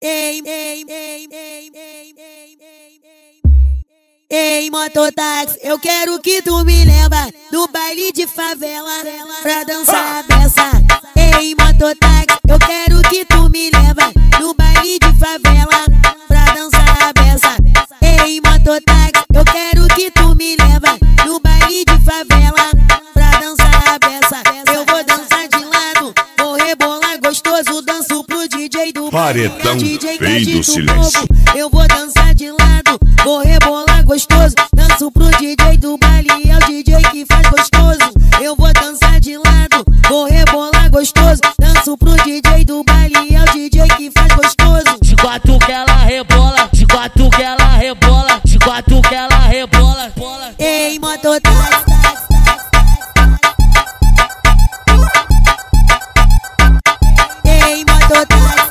Ei, mototáxi, eu quero que tu me leva no baile de favela pra dançar a beça. Ei, mototáxi, eu quero que tu me leva no baile de favela pra dançar a beça. Ei, mototáxi, eu quero que tu me leva no baile de favela pra dançar a beça. Eu vou dançar de lado, vou rebolar gostoso, danço pro DJ do Paredão DJ Rei do Silêncio. Eu vou dançar de lado, vou rebolar gostoso, danço pro DJ do baile, é o DJ que faz gostoso. Eu vou dançar de lado, vou rebolar gostoso, danço pro DJ do baile, é o DJ que faz gostoso. De quatro que ela rebola, de quatro que ela rebola, de quatro que ela rebola. Ei, mototáxi, ei, mototáxi,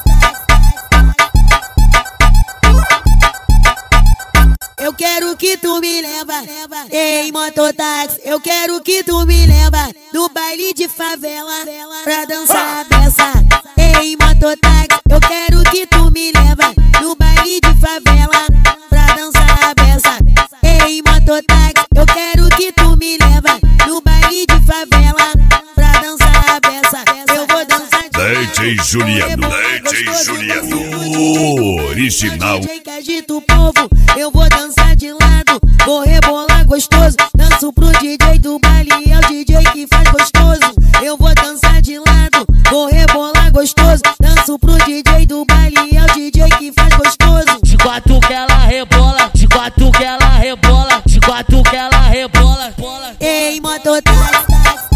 eu quero que tu me leva. Ei, mototáxi, eu quero que tu me leva no baile de favela pra dançar a beça. Ei, mototáxi, eu quero que tu me leva no baile de favela pra dançar a beça. Ei, mototáxi, eu quero que tu me leva no baile de favela pra dançar a beça. Eu vou dançar de DJ Juliano, DJ Juliano, original. DJ que agita o povo, eu vou dançar de lado, vou rebolar gostoso, danço pro DJ do baile, é o DJ que faz gostoso. Eu vou dançar de lado, vou rebolar gostoso, danço pro DJ do baile, é o DJ que faz gostoso. De quatro que ela rebola, de quatro que ela rebola, de quatro que ela rebola. Ei, mototáxi,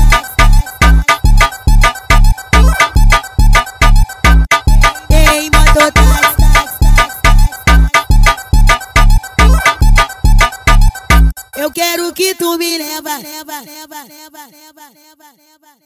ei, mototáxi, eu quero que tu me leva.